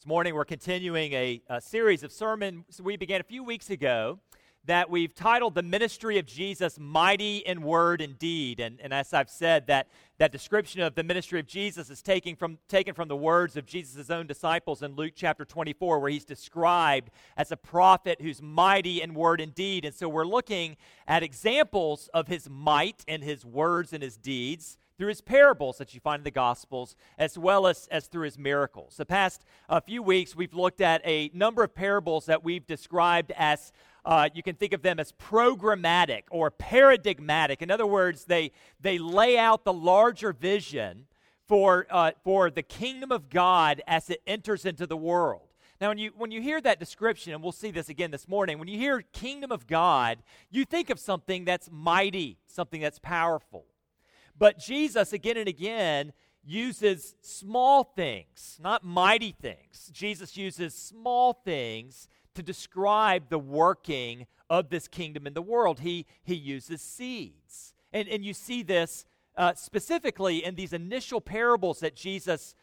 This morning we're continuing a series of sermons we began a few weeks ago that we've titled The Ministry of Jesus, Mighty in Word and Deed. And as I've said, that description of the ministry of Jesus is taken from the words of Jesus' own disciples in Luke chapter 24, where he's described as a prophet who's mighty in word and deed. And so we're looking at examples of his might and his words and his deeds through his parables that you find in the Gospels, as well as through his miracles. The past few weeks, we've looked at a number of parables that we've described as, you can think of them as programmatic or paradigmatic. In other words, they lay out the larger vision for the kingdom of God as it enters into the world. Now, when you hear that description, and we'll see this again this morning, when you hear kingdom of God, you think of something that's mighty, something that's powerful. But Jesus, again and again, uses small things, not mighty things. Jesus uses small things to describe the working of this kingdom in the world. He uses seeds. And you see this specifically in these initial parables that Jesus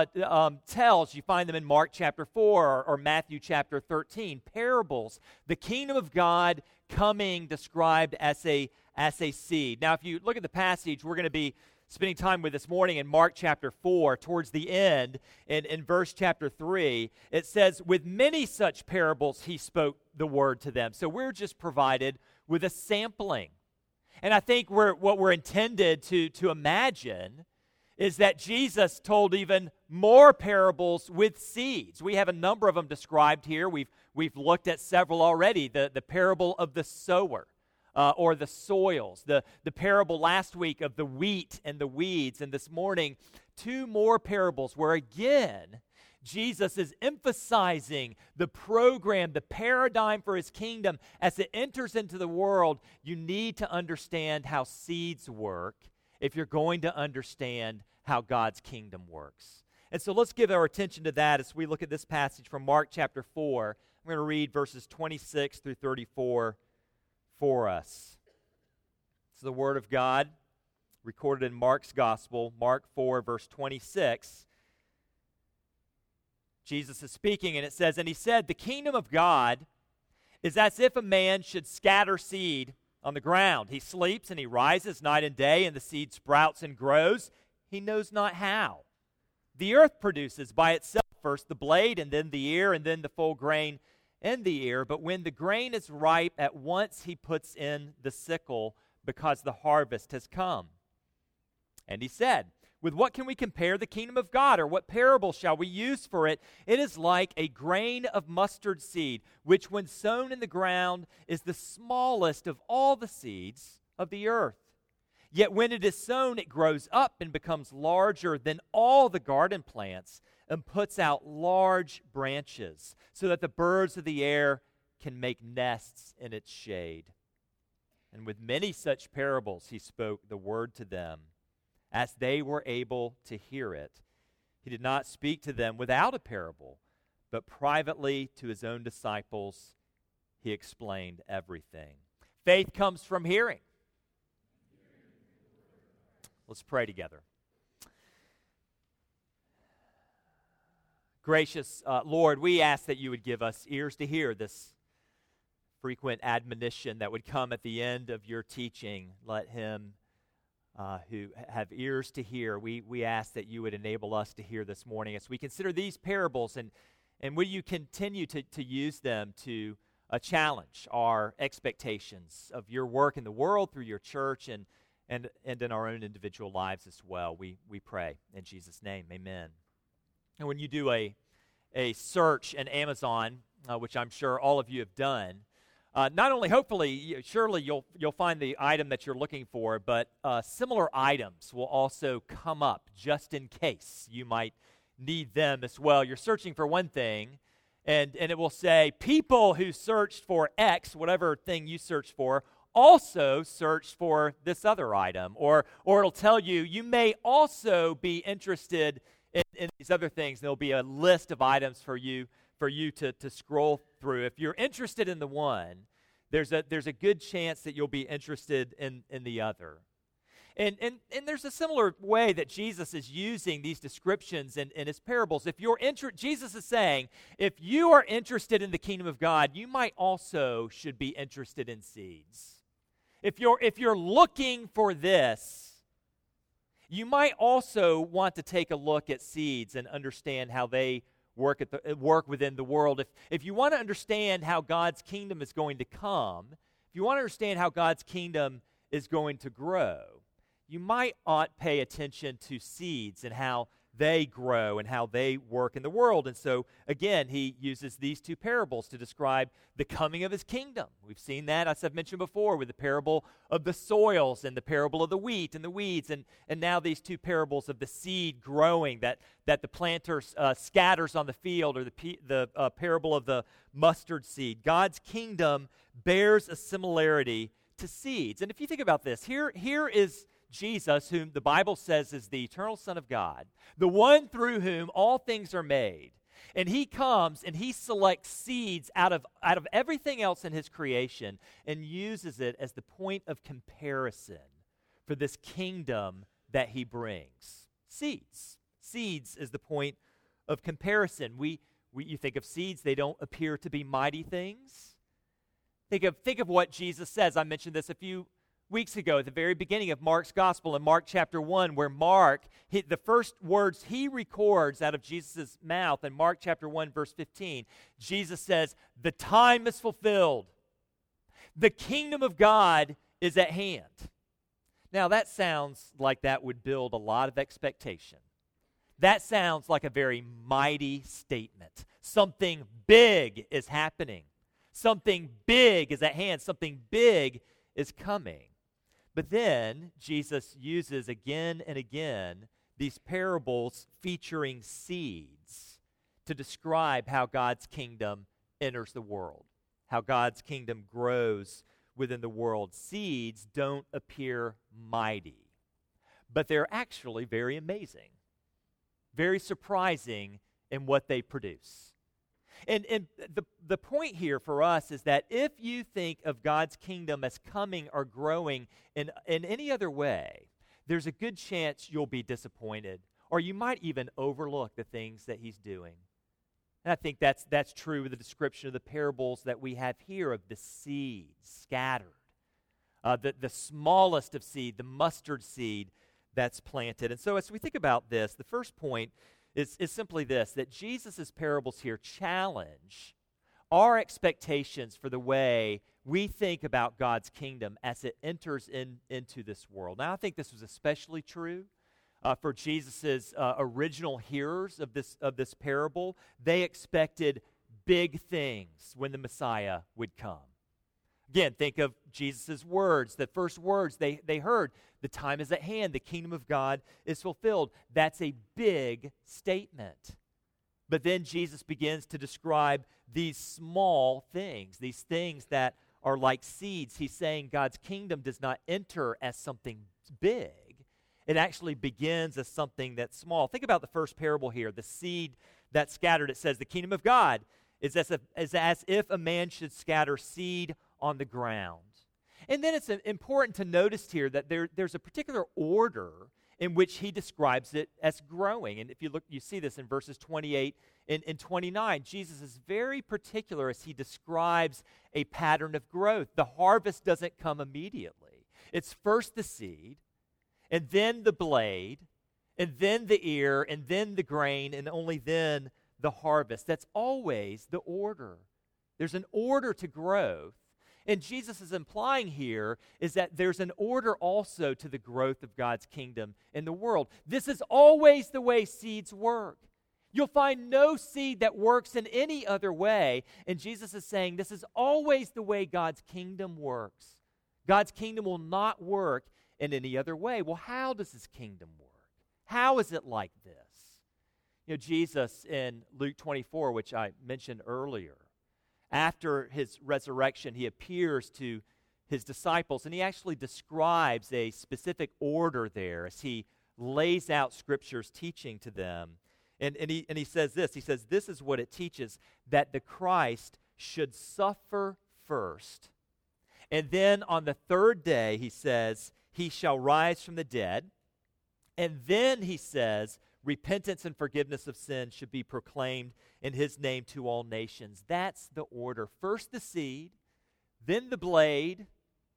tells. You find them in Mark chapter 4 or Matthew chapter 13. Parables, the kingdom of God coming described as a seed. Now, if you look at the passage we're going to be spending time with this morning in Mark chapter 4, towards the end, in verse chapter 3, it says, with many such parables he spoke the word to them. So we're just provided with a sampling. And I think what we're intended to imagine is that Jesus told even more parables with seeds. We have a number of them described here. We've looked at several already. The parable of the sower. Or the soils, the parable last week of the wheat and the weeds, and this morning, two more parables where again, Jesus is emphasizing the program, the paradigm for his kingdom. As it enters into the world, you need to understand how seeds work if you're going to understand how God's kingdom works. And so let's give our attention to that as we look at this passage from Mark chapter 4. I'm going to read verses 26 through 34 for us. It's the Word of God recorded in Mark's Gospel, Mark 4, verse 26. Jesus is speaking, and it says, and he said, the kingdom of God is as if a man should scatter seed on the ground. He sleeps and he rises night and day, and the seed sprouts and grows. He knows not how. The earth produces by itself first the blade, and then the ear, and then the full grain in the ear, but when the grain is ripe, at once he puts in the sickle, because the harvest has come. And he said, with what can we compare the kingdom of God, or what parable shall we use for it? It is like a grain of mustard seed, which when sown in the ground is the smallest of all the seeds of the earth. Yet when it is sown, it grows up and becomes larger than all the garden plants, and puts out large branches, so that the birds of the air can make nests in its shade. And with many such parables he spoke the word to them, as they were able to hear it. He did not speak to them without a parable, but privately to his own disciples he explained everything. Faith comes from hearing. Let's pray together. Gracious Lord, we ask that you would give us ears to hear this frequent admonition that would come at the end of your teaching. Let him who have ears to hear, we ask that you would enable us to hear this morning as we consider these parables, and will you continue to use them to challenge our expectations of your work in the world through your church and in our own individual lives as well. We pray in Jesus' name, amen. And when you do a search in Amazon, which I'm sure all of you have done, not only hopefully, surely you'll find the item that you're looking for, but similar items will also come up just in case you might need them as well. You're searching for one thing, and it will say, people who searched for X, whatever thing you searched for, also searched for this other item. Or it'll tell you, you may also be interested in these other things. There'll be a list of items for you to scroll through. If you're interested in the one, there's a good chance that you'll be interested in the other. And there's a similar way that Jesus is using these descriptions in his parables. If you're Jesus is saying, if you are interested in the kingdom of God, you might also should be interested in seeds. If you're looking for this, you might also want to take a look at seeds and understand how they work within the world. If you want to understand how God's kingdom is going to come, if you want to understand how God's kingdom is going to grow, you might ought pay attention to seeds and how they grow and how they work in the world. And so, again, he uses these two parables to describe the coming of his kingdom. We've seen that, as I've mentioned before, with the parable of the soils and the parable of the wheat and the weeds, and now these two parables of the seed growing that the planter scatters on the field, or the parable of the mustard seed. God's kingdom bears a similarity to seeds. And if you think about this, here is Jesus, whom the Bible says is the eternal Son of God, the one through whom all things are made. And he comes and he selects seeds out of everything else in his creation and uses it as the point of comparison for this kingdom that he brings. Seeds. Seeds is the point of comparison. You think of seeds, they don't appear to be mighty things. Think of what Jesus says. I mentioned this a few weeks ago at the very beginning of Mark's gospel in Mark chapter 1, where Mark, the first words he records out of Jesus' mouth in Mark chapter 1, verse 15, Jesus says, "The time is fulfilled. The kingdom of God is at hand." Now that sounds like that would build a lot of expectation. That sounds like a very mighty statement. Something big is happening. Something big is at hand. Something big is coming. But then Jesus uses again and again these parables featuring seeds to describe how God's kingdom enters the world, how God's kingdom grows within the world. Seeds don't appear mighty, but they're actually very amazing, very surprising in what they produce. And the point here for us is that if you think of God's kingdom as coming or growing in any other way, there's a good chance you'll be disappointed, or you might even overlook the things that he's doing. And I think that's true with the description of the parables that we have here of the seeds scattered, the smallest of seed, the mustard seed that's planted. And so as we think about this, the first point is simply this, that Jesus' parables here challenge our expectations for the way we think about God's kingdom as it enters into this world. Now, I think this was especially true for Jesus' original hearers of this parable. They expected big things when the Messiah would come. Again, think of Jesus' words, the first words they heard. The time is at hand. The kingdom of God is fulfilled. That's a big statement. But then Jesus begins to describe these small things, these things that are like seeds. He's saying God's kingdom does not enter as something big. It actually begins as something that's small. Think about the first parable here, the seed that's scattered. It says the kingdom of God is as if a man should scatter seed on the ground. And then it's important to notice here that there's a particular order in which he describes it as growing. And if you look, you see this in verses 28 and 29. Jesus is very particular as he describes a pattern of growth. The harvest doesn't come immediately. It's first the seed, and then the blade, and then the ear, and then the grain, and only then the harvest. That's always the order. There's an order to growth. And Jesus is implying here is that there's an order also to the growth of God's kingdom in the world. This is always the way seeds work. You'll find no seed that works in any other way. And Jesus is saying this is always the way God's kingdom works. God's kingdom will not work in any other way. Well, how does his kingdom work? How is it like this? Jesus in Luke 24, which I mentioned earlier, after his resurrection, he appears to his disciples, and he actually describes a specific order there as he lays out Scripture's teaching to them. And he says this. He says, this is what it teaches, that the Christ should suffer first. And then on the third day, he says, he shall rise from the dead. And then he says, repentance and forgiveness of sin should be proclaimed in his name to all nations. That's the order. First the seed, then the blade,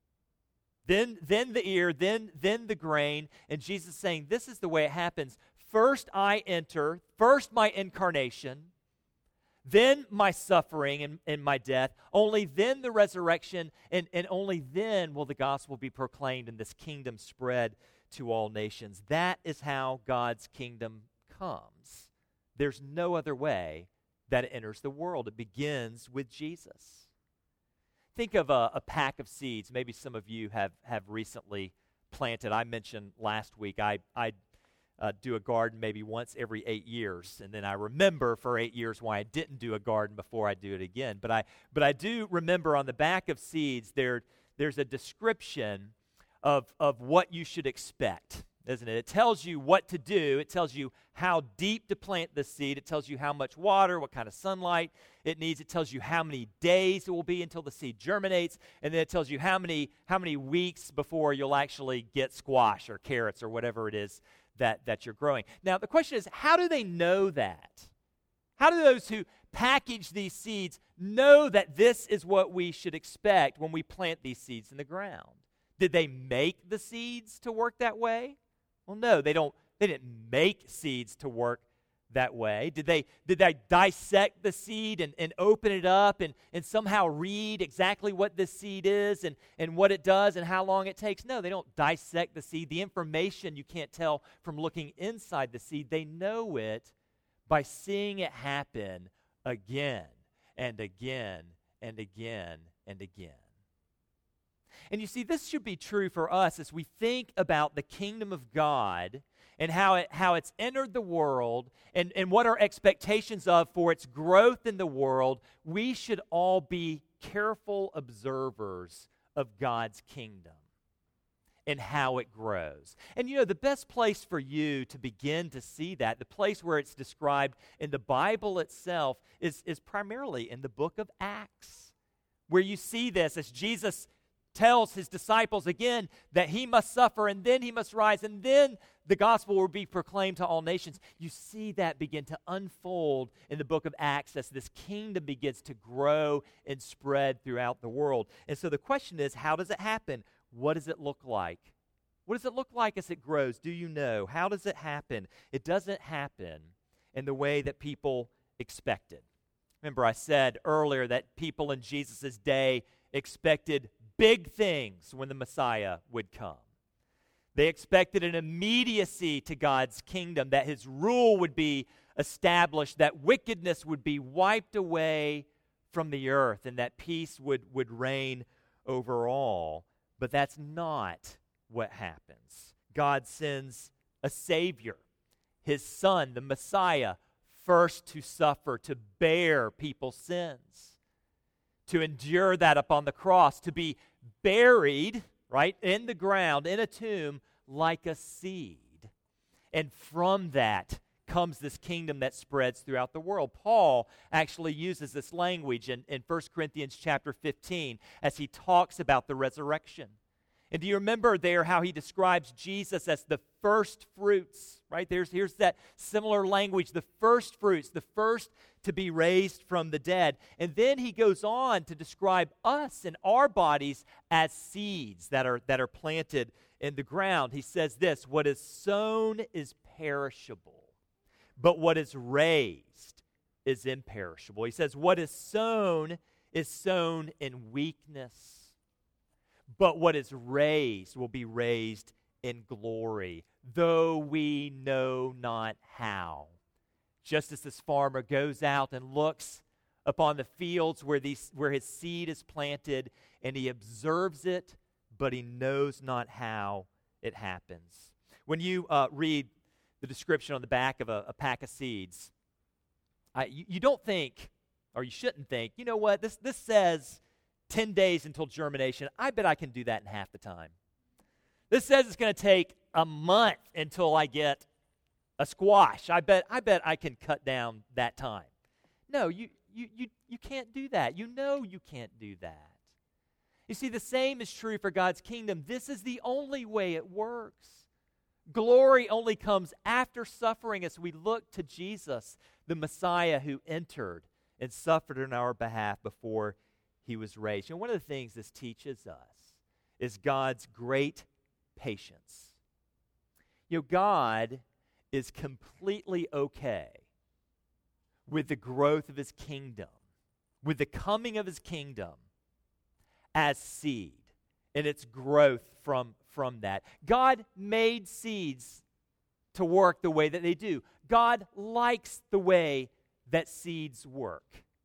then the ear, then the grain. And Jesus is saying, this is the way it happens. First I enter, first my incarnation, then my suffering and my death, only then the resurrection, and only then will the gospel be proclaimed and this kingdom spread to all nations. That is how God's kingdom comes. There's no other way that it enters the world. It begins with Jesus. Think of a pack of seeds. Maybe some of you have recently planted. I mentioned last week I do a garden maybe once every 8 years, and then I remember for 8 years why I didn't do a garden before I do it again. But I do remember on the back of seeds there's a description of what you should expect, isn't it? It tells you what to do. It tells you how deep to plant the seed. It tells you how much water, what kind of sunlight it needs. It tells you how many days it will be until the seed germinates, and then it tells you how many weeks before you'll actually get squash or carrots or whatever it is that you're growing. Now, the question is, how do they know that? How do those who package these seeds know that this is what we should expect when we plant these seeds in the ground? Did they make the seeds to work that way? Well, no, they didn't make seeds to work that way. Did they dissect the seed and open it up and somehow read exactly what this seed is and what it does and how long it takes? No, they don't dissect the seed. The information you can't tell from looking inside the seed. They know it by seeing it happen again and again and again and again. And you see, this should be true for us as we think about the kingdom of God and how it's entered the world and what our expectations of for its growth in the world. We should all be careful observers of God's kingdom and how it grows. And the best place for you to begin to see that, the place where it's described in the Bible itself, is primarily in the book of Acts, where you see this as Jesus tells his disciples again that he must suffer and then he must rise and then the gospel will be proclaimed to all nations. You see that begin to unfold in the book of Acts as this kingdom begins to grow and spread throughout the world. And so the question is, how does it happen? What does it look like? What does it look like as it grows? Do you know? How does it happen? It doesn't happen in the way that people expected. Remember, I said earlier that people in Jesus' day expected big things when the Messiah would come. They expected an immediacy to God's kingdom, that his rule would be established, that wickedness would be wiped away from the earth, and that peace would reign over all. But that's not what happens. God sends a Savior, his Son, the Messiah, first to suffer, to bear people's sins, to endure that upon the cross, to be buried, right, in the ground, in a tomb, like a seed. And from that comes this kingdom that spreads throughout the world. Paul actually uses this language in 1 Corinthians chapter 15 as he talks about the resurrection. And do you remember there how he describes Jesus as the first fruits, right? Here's that similar language, the first fruits, the first to be raised from the dead. And then he goes on to describe us and our bodies as seeds that are planted in the ground. He says this, what is sown is perishable, but what is raised is imperishable. He says what is sown in weakness, but what is raised will be raised in glory, though we know not how. Just as this farmer goes out and looks upon the fields where his seed is planted, and he observes it, but he knows not how it happens. When you read the description on the back of a pack of seeds, you don't think, or you shouldn't think, you know what, this says 10 days until germination. I bet I can do that in half the time. This says it's going to take a month until I get a squash. I bet I can cut down that time. No, you can't do that. You know you can't do that. You see, the same is true for God's kingdom. This is the only way it works. Glory only comes after suffering as we look to Jesus, the Messiah who entered and suffered on our behalf before he was raised. One of the things this teaches us is God's great patience. God is completely okay with the growth of his kingdom, with the coming of his kingdom as seed and its growth from that. God made seeds to work the way that they do. God likes the way that seeds work.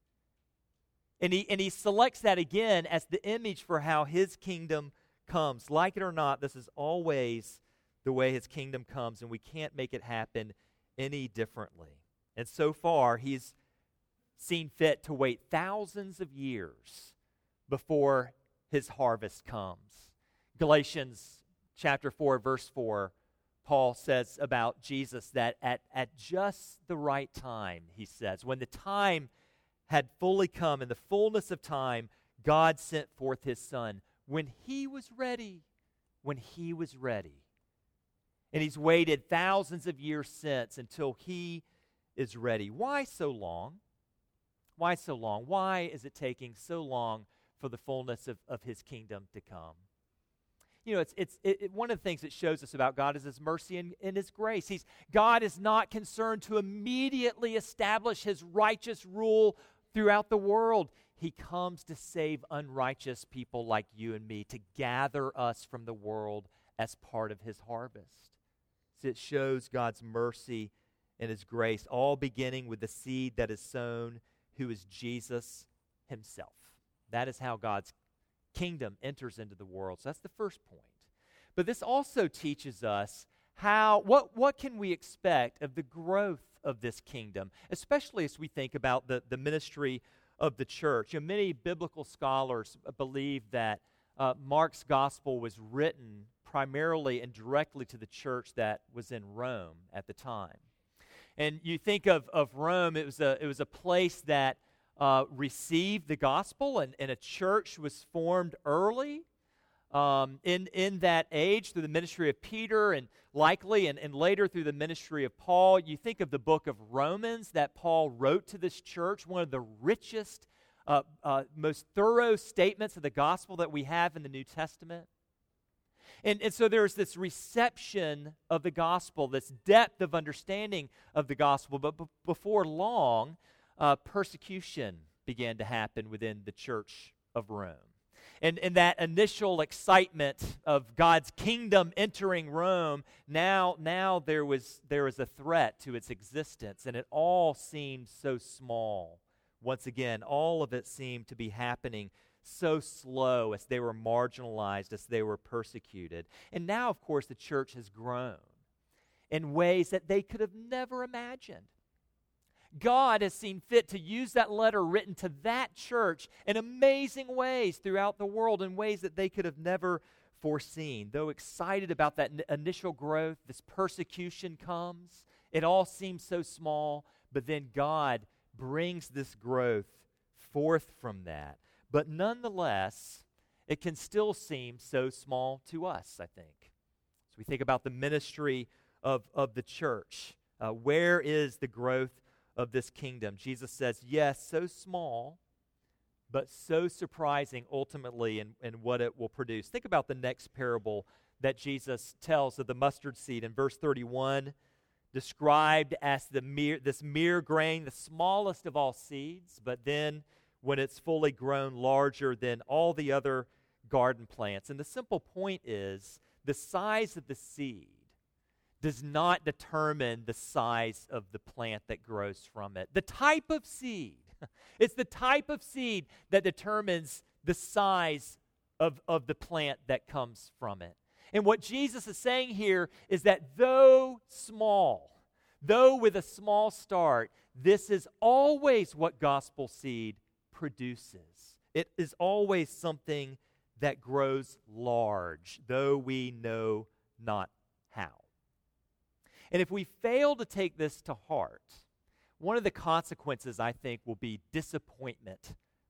And he selects that again as the image for how his kingdom comes. Like it or not, this is always the way his kingdom comes, and we can't make it happen any differently. And so far, he's seen fit to wait thousands of years before his harvest comes. Galatians chapter 4, verse 4, Paul says about Jesus that at just the right time, he says, when the time had fully come, in the fullness of time, God sent forth his Son when he was ready. When he was ready. And he's waited thousands of years since until he is ready. Why so long? Why so long? Why is it taking so long for the fullness of his kingdom to come? It's one of the things that shows us about God is his mercy and his grace. God is not concerned to immediately establish his righteous rule throughout the world. He comes to save unrighteous people like you and me, to gather us from the world as part of his harvest. So it shows God's mercy and his grace, all beginning with the seed that is sown, who is Jesus himself. That is how God's kingdom enters into the world. So that's the first point. But this also teaches us what can we expect of the growth of this kingdom, especially as we think about the ministry of the church. Many biblical scholars believe that Mark's gospel was written primarily and directly to the church that was in Rome at the time. And you think of Rome, it was a place that received the gospel, and a church was formed early in that age through the ministry of Peter, and likely and later through the ministry of Paul. You think of the book of Romans that Paul wrote to this church, one of the richest, most thorough statements of the gospel that we have in the New Testament. And so there's this reception of the gospel, this depth of understanding of the gospel. But before long, persecution began to happen within the church of Rome. And that initial excitement of God's kingdom entering Rome, now there was a threat to its existence, and it all seemed so small. Once again, all of it seemed to be happening so slow as they were marginalized, as they were persecuted. And now, of course, the church has grown in ways that they could have never imagined. God has seen fit to use that letter written to that church in amazing ways throughout the world, in ways that they could have never foreseen. Though excited about that initial growth, this persecution comes. It all seems so small, but then God brings this growth forth from that. But nonetheless, it can still seem so small to us, I think. So we think about the ministry of the church. Where is the growth of this kingdom? Jesus says, yes, so small, but so surprising ultimately in what it will produce. Think about the next parable that Jesus tells of the mustard seed in verse 31, described as this mere grain, the smallest of all seeds, but then when it's fully grown, larger than all the other garden plants. And the simple point is, the size of the seed does not determine the size of the plant that grows from it. The type of seed, it's the type of seed that determines the size of the plant that comes from it. And what Jesus is saying here is that though small, though with a small start, this is always what gospel seed produces. It is always something that grows large, though we know not how. And if we fail to take this to heart, one of the consequences, I think, will be disappointment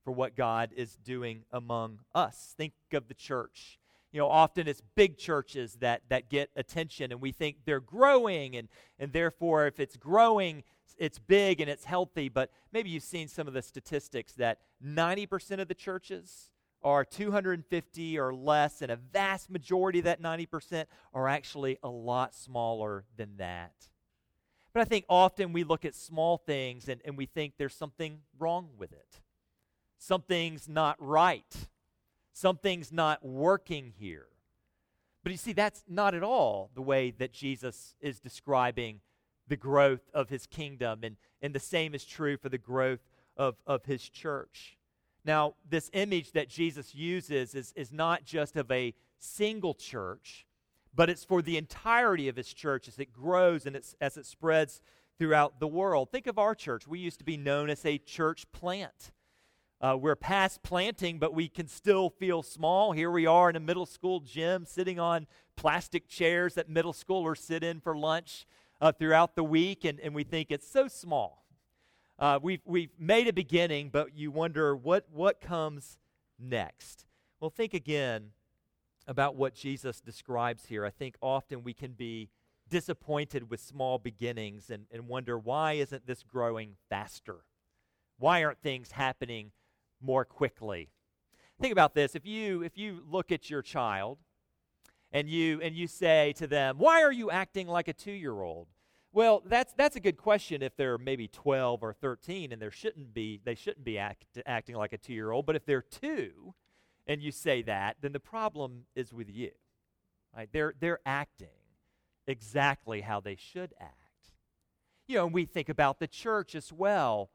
for what God is doing among us. Think of the church. Often it's big churches that get attention, and we think they're growing, and therefore if it's growing, it's big and it's healthy. But maybe you've seen some of the statistics that 90% of the churches are 250 or less, and a vast majority of that 90% are actually a lot smaller than that. But I think often we look at small things and we think there's something wrong with it. Something's not right. Something's not working here. But you see, that's not at all the way that Jesus is describing the growth of his kingdom, and the same is true for the growth of his church. Now, this image that Jesus uses is not just of a single church, but it's for the entirety of his church as it grows and as it spreads throughout the world. Think of our church. We used to be known as a church plant. We're past planting, but we can still feel small. Here we are in a middle school gym sitting on plastic chairs that middle schoolers sit in for lunch throughout the week, and we think it's so small. We've made a beginning, but you wonder what comes next. Well, think again about what Jesus describes here. I think often we can be disappointed with small beginnings and wonder, why isn't this growing faster? Why aren't things happening more quickly? Think about this. If you look at your child and you say to them, "Why are you acting like a 2-year-old?" Well, that's a good question if they're maybe 12 or 13 and they shouldn't be acting like a 2-year-old. But if they're 2 and you say that, then the problem is with you. Right? They're acting exactly how they should act. And we think about the church as well.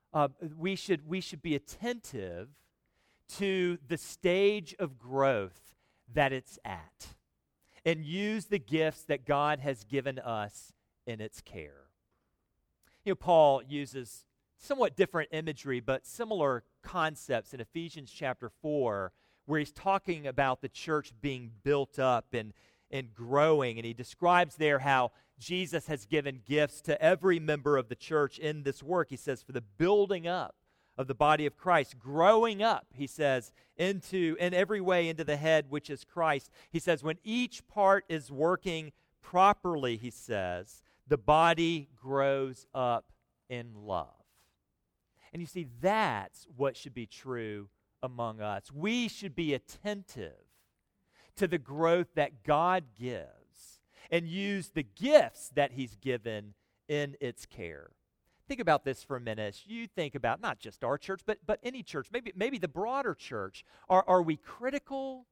We should be attentive to the stage of growth that it's at and use the gifts that God has given us in its care. Paul uses somewhat different imagery, but similar concepts in Ephesians chapter 4, where he's talking about the church being built up and growing, and he describes there how Jesus has given gifts to every member of the church in this work. He says, for the building up of the body of Christ, growing up, he says, in every way into the head, which is Christ. He says, when each part is working properly, he says, the body grows up in love. And you see, that's what should be true among us. We should be attentive to the growth that God gives and use the gifts that he's given in its care. Think about this for a minute. You think about not just our church, but any church, maybe the broader church. Are we critical?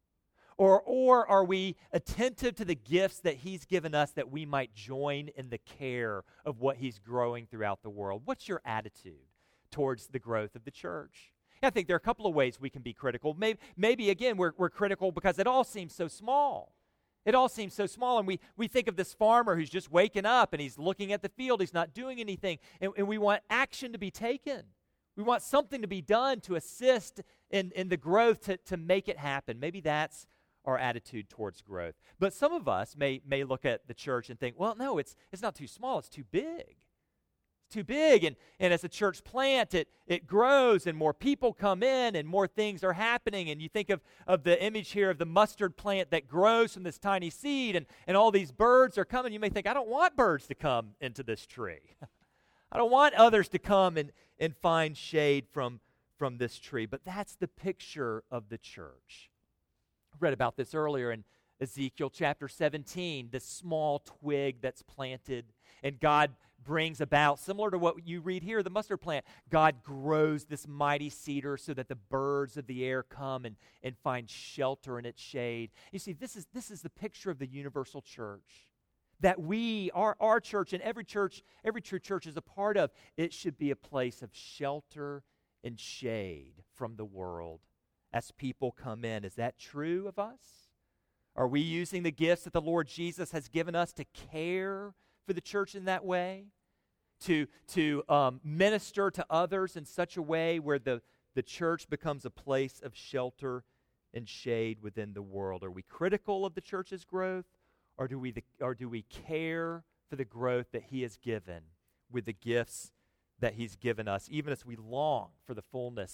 Or are we attentive to the gifts that he's given us that we might join in the care of what he's growing throughout the world? What's your attitude towards the growth of the church? I think there are a couple of ways we can be critical. Maybe again, we're critical because it all seems so small. It all seems so small, and we think of this farmer who's just waking up, and he's looking at the field. He's not doing anything, and we want action to be taken. We want something to be done to assist in the growth to make it happen. Maybe that's our attitude towards growth. But some of us may look at the church and think, well, no, it's not too small, it's too big. Too big, and as a church plant, it grows, and more people come in, and more things are happening, and you think of the image here of the mustard plant that grows from this tiny seed, and all these birds are coming. You may think, I don't want birds to come into this tree. I don't want others to come and find shade from this tree, but that's the picture of the church. I read about this earlier in Ezekiel chapter 17, this small twig that's planted, and God brings about, similar to what you read here, the mustard plant, God grows this mighty cedar so that the birds of the air come and find shelter in its shade. You see, this is the picture of the universal church that our church, and every true church is a part of. It should be a place of shelter and shade from the world as people come in. Is that true of us? Are we using the gifts that the Lord Jesus has given us to care for the church in that way, to minister to others in such a way where the church becomes a place of shelter and shade within the world? Are we critical of the church's growth, or do we care for the growth that he has given with the gifts that he's given us, even as we long for the fullness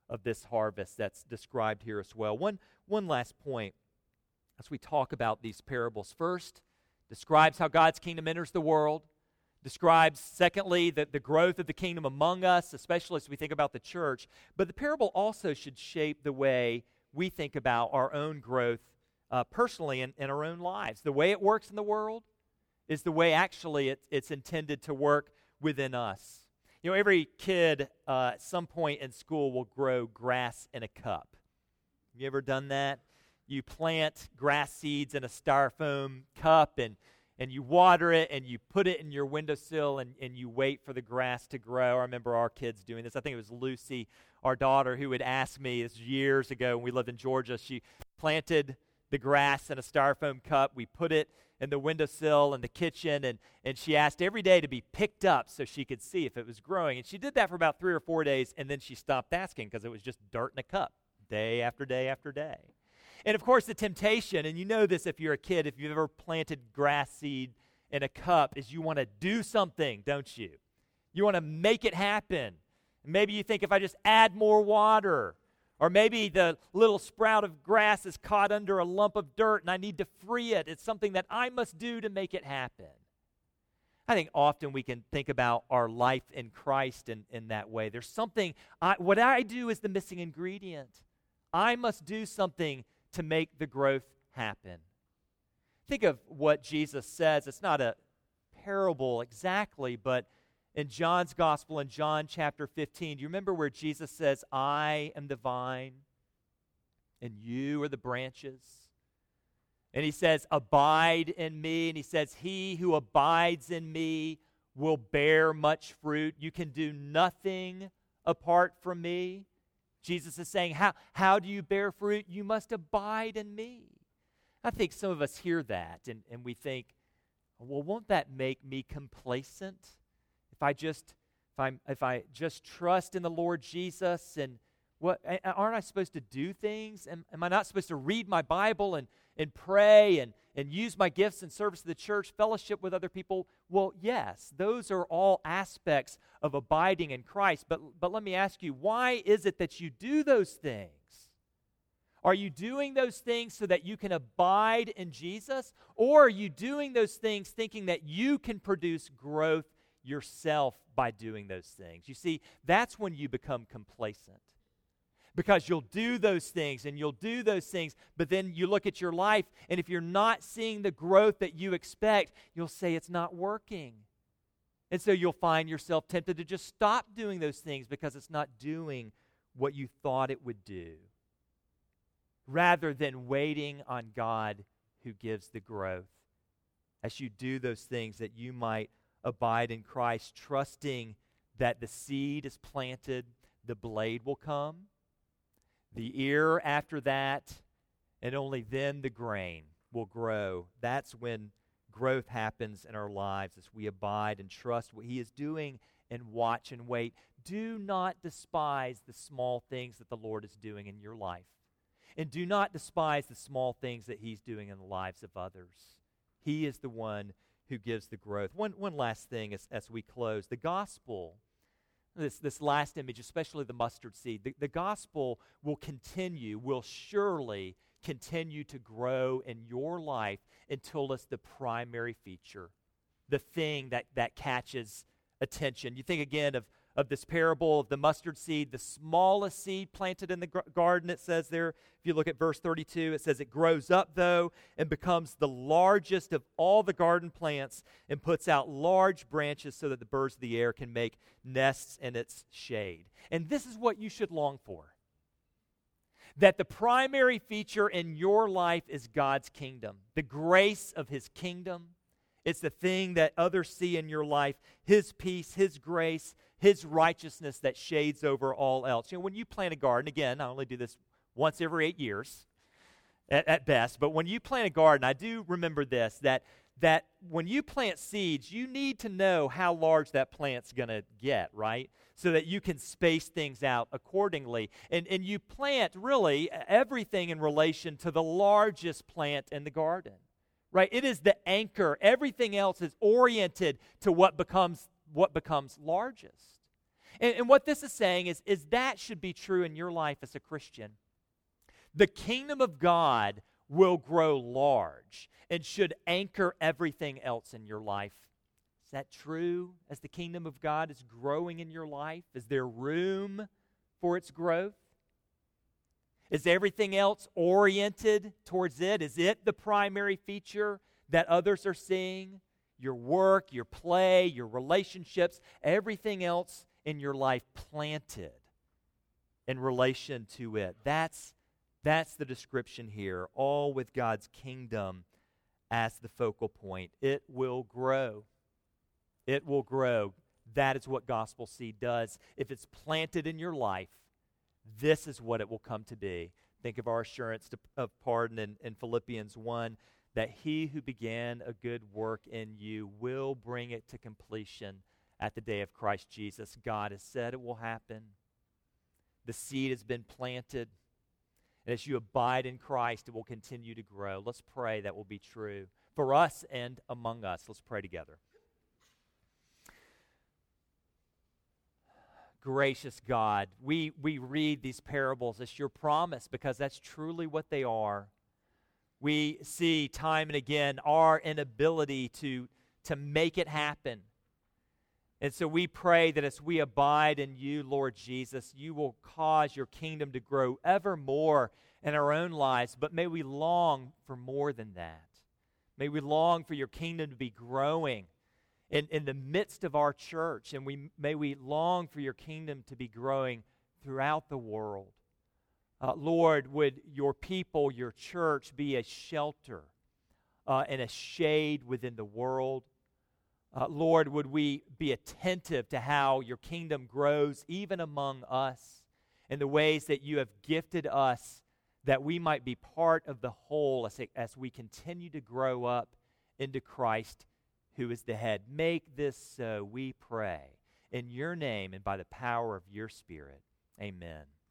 of this harvest that's described here as well. One last point as we talk about these parables. First, describes how God's kingdom enters the world. Describes, secondly, the growth of the kingdom among us, especially as we think about the church. But the parable also should shape the way we think about our own growth personally in our own lives. The way it works in the world is the way actually it's intended to work within us. You know, every kid at some point in school will grow grass in a cup. Have you ever done that? You plant grass seeds in a styrofoam cup and you water it and you put it in your windowsill and you wait for the grass to grow. I remember our kids doing this. I think it was Lucy, our daughter, who would ask me this years ago when we lived in Georgia. She planted the grass in a styrofoam cup. We put it in the windowsill in the kitchen, and she asked every day to be picked up so she could see if it was growing. And she did that for about 3 or 4 days, and then she stopped asking because it was just dirt in a cup day after day after day. And of course, the temptation, and you know this if you're a kid, if you've ever planted grass seed in a cup, is you want to do something, don't you? You want to make it happen. Maybe you think if I just add more water, or maybe the little sprout of grass is caught under a lump of dirt and I need to free it. It's something that I must do to make it happen. I think often we can think about our life in Christ in that way. There's something, what I do is the missing ingredient. I must do something to make the growth happen. Think of what Jesus says. It's not a parable exactly, but in John's Gospel, in John chapter 15, do you remember where Jesus says, I am the vine, and you are the branches? And he says, abide in me. And he says, he who abides in me will bear much fruit. You can do nothing apart from me. Jesus is saying, how do you bear fruit? You must abide in me. I think some of us hear that, and we think, well, won't that make me complacent? If I just trust in the Lord Jesus, and aren't I supposed to do things? Am I not supposed to read my Bible and pray and use my gifts in service to the church, fellowship with other people? Well, yes, those are all aspects of abiding in Christ. But let me ask you, why is it that you do those things? Are you doing those things so that you can abide in Jesus? Or are you doing those things thinking that you can produce growth yourself by doing those things? You see, that's when you become complacent. Because you'll do those things and you'll do those things, but then you look at your life, and if you're not seeing the growth that you expect, you'll say it's not working. And so you'll find yourself tempted to just stop doing those things because it's not doing what you thought it would do, rather than waiting on God who gives the growth. As you do those things, that you might abide in Christ, trusting that the seed is planted, the blade will come, the ear after that, and only then the grain will grow. That's when growth happens in our lives, as we abide and trust what He is doing and watch and wait. Do not despise the small things that the Lord is doing in your life. And do not despise the small things that He's doing in the lives of others. He is the one who gives the growth. One last thing as we close. The gospel, this last image, especially the mustard seed, the gospel will surely continue to grow in your life until it's the primary feature, the thing that catches attention. You think again of this parable of the mustard seed, the smallest seed planted in the garden, it says there. If you look at verse 32, it says it grows up, though, and becomes the largest of all the garden plants and puts out large branches so that the birds of the air can make nests in its shade. And this is what you should long for. That the primary feature in your life is God's kingdom, the grace of His kingdom. It's the thing that others see in your life, His peace, His grace, His righteousness that shades over all else. You know, when you plant a garden, again, I only do this once every 8 years at best, but when you plant a garden, I do remember this, that when you plant seeds, you need to know how large that plant's going to get, right? So that you can space things out accordingly. And you plant really everything in relation to the largest plant in the garden, right? It is the anchor. Everything else is oriented to what becomes largest. And what this is saying is that should be true in your life as a Christian. The kingdom of God will grow large and should anchor everything else in your life. Is that true as the kingdom of God is growing in your life? Is there room for its growth? Is everything else oriented towards it? Is it the primary feature that others are seeing? Your work, your play, your relationships, everything else in your life planted in relation to it. That's the description here, all with God's kingdom as the focal point. It will grow. It will grow. That is what gospel seed does. If it's planted in your life, this is what it will come to be. Think of our assurance of pardon in Philippians 1, that he who began a good work in you will bring it to completion at the day of Christ Jesus. God has said it will happen. The seed has been planted. And as you abide in Christ, it will continue to grow. Let's pray that will be true for us and among us. Let's pray together. Gracious God, we read these parables as your promise because that's truly what they are. We see time and again our inability to make it happen. And so we pray that as we abide in you, Lord Jesus, you will cause your kingdom to grow ever more in our own lives, but may we long for more than that. May we long for your kingdom to be growing in the midst of our church, and may we long for your kingdom to be growing throughout the world. Lord, would your people, your church, be a shelter and a shade within the world. Lord, would we be attentive to how your kingdom grows even among us in the ways that you have gifted us, that we might be part of the whole as we continue to grow up into Christ, who is the head. Make this so, we pray. In your name and by the power of your Spirit. Amen.